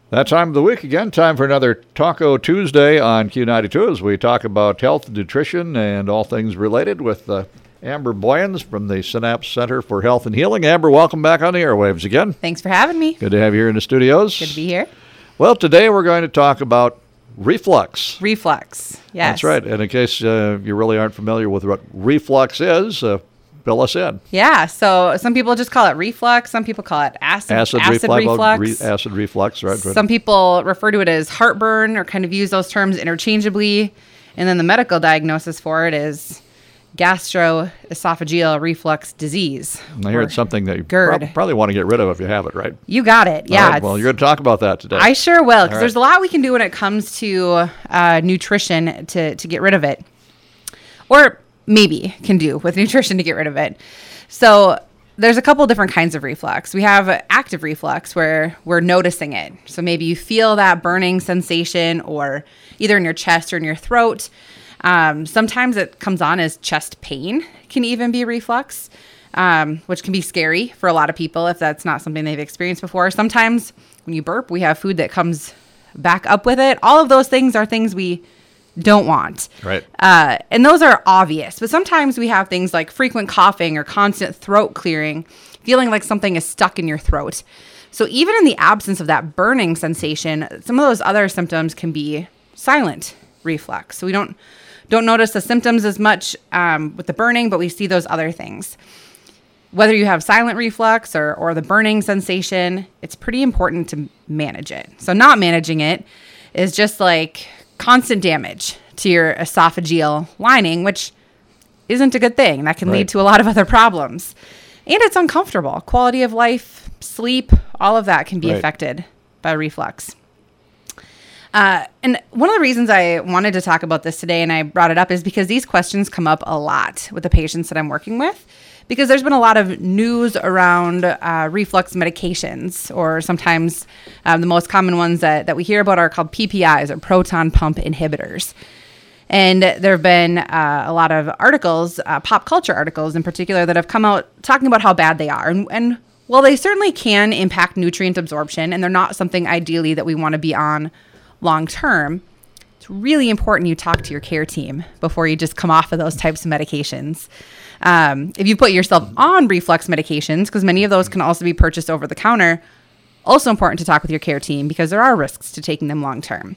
That time of the week again, time for another Taco Tuesday on Q92 as we talk about health, nutrition, and all things related with Amber Boyens from the Synapse Center for Health and Healing. Amber, welcome back on the airwaves again. Thanks for having me. Good to have you here in the studios. Good to be here. Well, today we're going to talk about reflux. Reflux, yes. That's right. And in case you really aren't familiar with what reflux is, fill us in. Yeah, so some people just call it reflux. Some people call it acid reflux. Acid reflux, right. Some people refer to it as heartburn or kind of use those terms interchangeably. And then the medical diagnosis for it is gastroesophageal reflux disease. I hear it's something that you GERD. probably want to get rid of if you have it, right? You got it. Yeah. Right, well, you're going to talk about that today. I sure will, because right. there's a lot we can do when it comes to nutrition to get rid of it. Or maybe can do with nutrition to get rid of it. So there's a couple different kinds of reflux. We have active reflux where we're noticing it. So maybe you feel that burning sensation or either in your chest or in your throat. Sometimes it comes on as chest pain, can even be reflux, which can be scary for a lot of people if that's not something they've experienced before. Sometimes when you burp, we have food that comes back up with it. All of those things are things we don't want. Right. And those are obvious. But sometimes we have things like frequent coughing or constant throat clearing, feeling like something is stuck in your throat. So even in the absence of that burning sensation, some of those other symptoms can be silent reflux. So we don't notice the symptoms as much with the burning, but we see those other things. Whether you have silent reflux or the burning sensation, it's pretty important to manage it. So not managing it is just like constant damage to your esophageal lining, which isn't a good thing. That can lead to a lot of other problems. And it's uncomfortable. Quality of life, sleep, all of that can be affected by reflux. And one of the reasons I wanted to talk about this today and I brought it up is because these questions come up a lot with the patients that I'm working with, because there's been a lot of news around reflux medications, or sometimes the most common ones that we hear about are called PPIs, or proton pump inhibitors. And there have been a lot of articles, pop culture articles in particular, that have come out talking about how bad they are. And while they certainly can impact nutrient absorption, and they're not something ideally that we want to be on long term, it's really important you talk to your care team before you just come off of those types of medications. If you put yourself on reflux medications, because many of those can also be purchased over the counter, also important to talk with your care team because there are risks to taking them long term.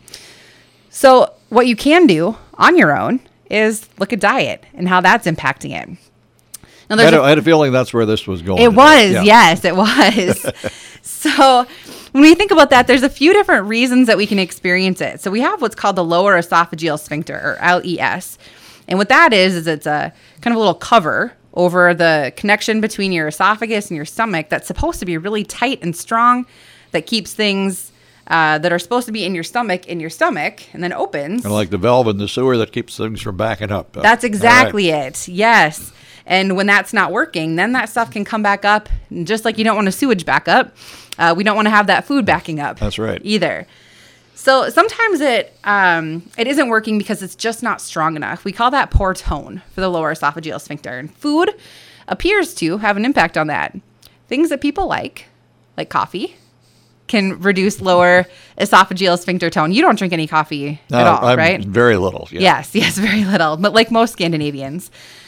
So what you can do on your own is look at diet and how that's impacting it. Now, I had a feeling that's where this was going. It was, yes, it was. So when we think about that, there's a few different reasons that we can experience it. So we have what's called the lower esophageal sphincter, or LES. And what that is it's a kind of a little cover over the connection between your esophagus and your stomach that's supposed to be really tight and strong, that keeps things that are supposed to be in your stomach, and then opens. And like the valve in the sewer that keeps things from backing up. That's exactly it. Yes. And when that's not working, then that stuff can come back up. And just like you don't want a sewage back up, we don't want to have that food backing up. That's right. Either. So sometimes it isn't working because it's just not strong enough. We call that poor tone for the lower esophageal sphincter. And food appears to have an impact on that. Things that people like coffee, can reduce lower esophageal sphincter tone. You don't drink any coffee at all, right? Very little. Yeah. Yes, very little. But like most Scandinavians.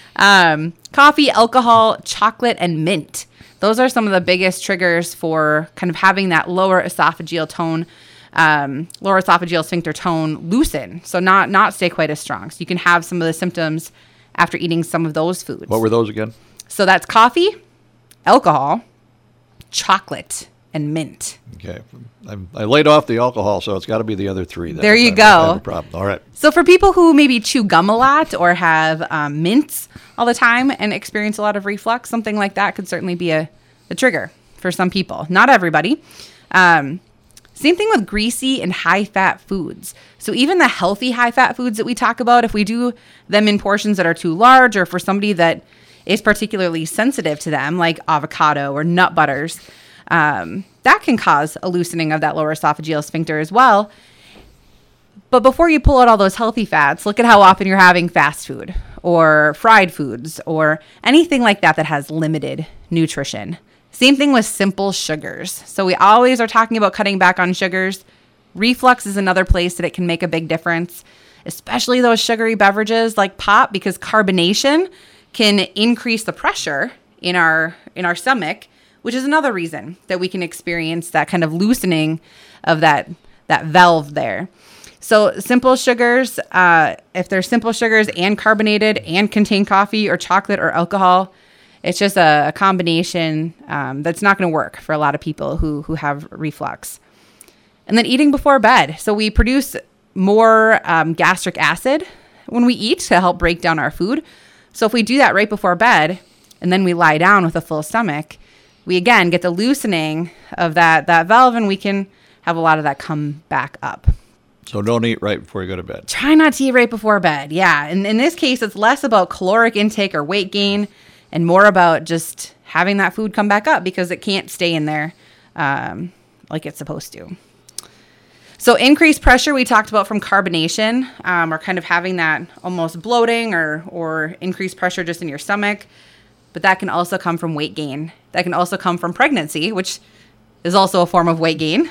Coffee, alcohol, chocolate, and mint. Those are some of the biggest triggers for kind of having that lower esophageal tone, lower esophageal sphincter tone loosen. So not stay quite as strong. So you can have some of the symptoms after eating some of those foods. What were those again? So that's coffee, alcohol, chocolate, and mint. Okay. I laid off the alcohol, so it's got to be the other three. There you go. That's the problem. All right. So for people who maybe chew gum a lot or have mints all the time and experience a lot of reflux, something like that could certainly be a trigger for some people. Not everybody. Same thing with greasy and high-fat foods. So even the healthy high-fat foods that we talk about, if we do them in portions that are too large, or for somebody that is particularly sensitive to them, like avocado or nut butters, that can cause a loosening of that lower esophageal sphincter as well. But before you pull out all those healthy fats, look at how often you're having fast food or fried foods or anything like that that has limited nutrition. Same thing with simple sugars. So we always are talking about cutting back on sugars. Reflux is another place that it can make a big difference, especially those sugary beverages like pop, because carbonation can increase the pressure in our stomach, which is another reason that we can experience that kind of loosening of that valve there. So simple sugars, if they're simple sugars and carbonated and contain coffee or chocolate or alcohol, it's just a combination that's not going to work for a lot of people who have reflux. And then eating before bed. So we produce more gastric acid when we eat to help break down our food. So if we do that right before bed and then we lie down with a full stomach, we again get the loosening of that valve, and we can have a lot of that come back up. So don't eat right before you go to bed. Try not to eat right before bed. Yeah. And in this case, it's less about caloric intake or weight gain and more about just having that food come back up because it can't stay in there like it's supposed to. So increased pressure we talked about from carbonation, or kind of having that almost bloating or increased pressure just in your stomach. But that can also come from weight gain. That can also come from pregnancy, which is also a form of weight gain.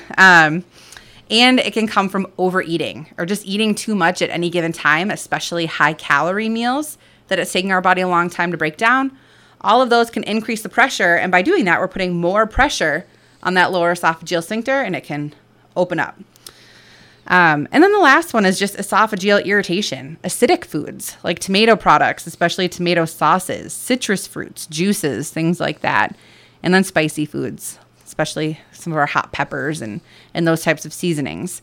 And it can come from overeating or just eating too much at any given time, especially high calorie meals that it's taking our body a long time to break down. All of those can increase the pressure. And by doing that, we're putting more pressure on that lower esophageal sphincter, and it can open up. And then the last one is just esophageal irritation. Acidic foods like tomato products, especially tomato sauces, citrus fruits, juices, things like that. And then spicy foods, especially some of our hot peppers and those types of seasonings.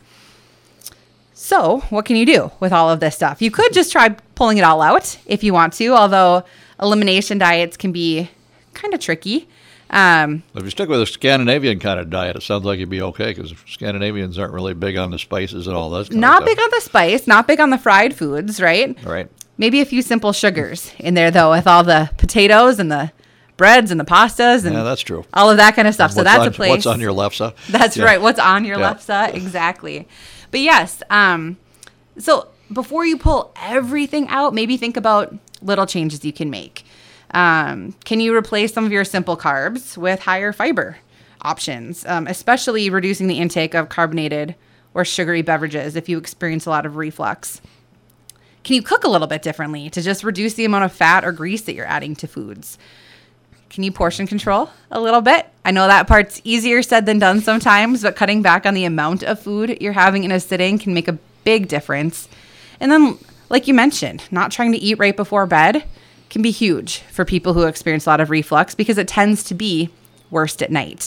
So what can you do with all of this stuff? You could just try pulling it all out if you want to, although elimination diets can be kind of tricky. If you stick with a Scandinavian kind of diet, it sounds like you'd be okay because Scandinavians aren't really big on the spices and all that. Not big on the spice, not big on the fried foods, right? Right. Maybe a few simple sugars in there, though, with all the potatoes and the breads and the pastas and that's true. All of that kind of stuff. So that's a place. What's on your lefse? That's right. What's on your lefse? Exactly. But yes, so before you pull everything out, maybe think about little changes you can make. Can you replace some of your simple carbs with higher fiber options, especially reducing the intake of carbonated or sugary beverages if you experience a lot of reflux? Can you cook a little bit differently to just reduce the amount of fat or grease that you're adding to foods? Can you portion control a little bit? I know that part's easier said than done sometimes, but cutting back on the amount of food you're having in a sitting can make a big difference. And then, like you mentioned, not trying to eat right before bed can be huge for people who experience a lot of reflux because it tends to be worst at night.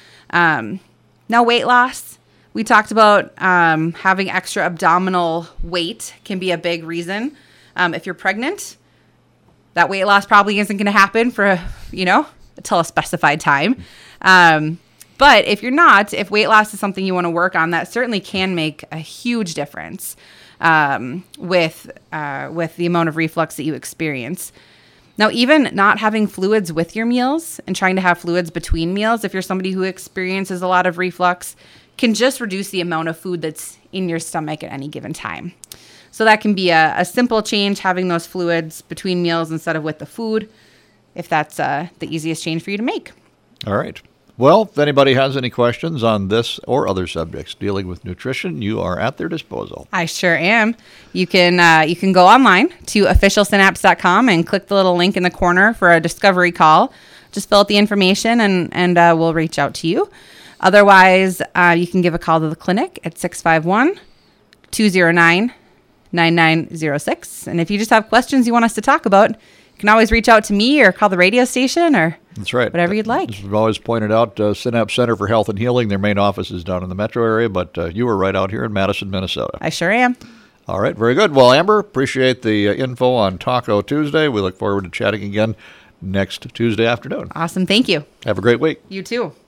Now, weight loss. We talked about having extra abdominal weight can be a big reason. If you're pregnant, that weight loss probably isn't going to happen for, until a specified time. But if you're not, if weight loss is something you want to work on, that certainly can make a huge difference with the amount of reflux that you experience. Now, even not having fluids with your meals and trying to have fluids between meals, if you're somebody who experiences a lot of reflux, can just reduce the amount of food that's in your stomach at any given time. So that can be a simple change, having those fluids between meals instead of with the food, if that's the easiest change for you to make. All right. Well, if anybody has any questions on this or other subjects dealing with nutrition, you are at their disposal. I sure am. You can go online to officialsynapse.com and click the little link in the corner for a discovery call. Just fill out the information and we'll reach out to you. Otherwise, you can give a call to the clinic at 651-209-9906. And if you just have questions you want us to talk about, you can always reach out to me or call the radio station or that's right. Whatever you'd like. As we've always pointed out, Synapse Center for Health and Healing, their main office is down in the metro area, but you are right out here in Madison, Minnesota. I sure am. All right, very good. Well, Amber, appreciate the info on Taco Tuesday. We look forward to chatting again next Tuesday afternoon. Awesome. Thank you. Have a great week. You too.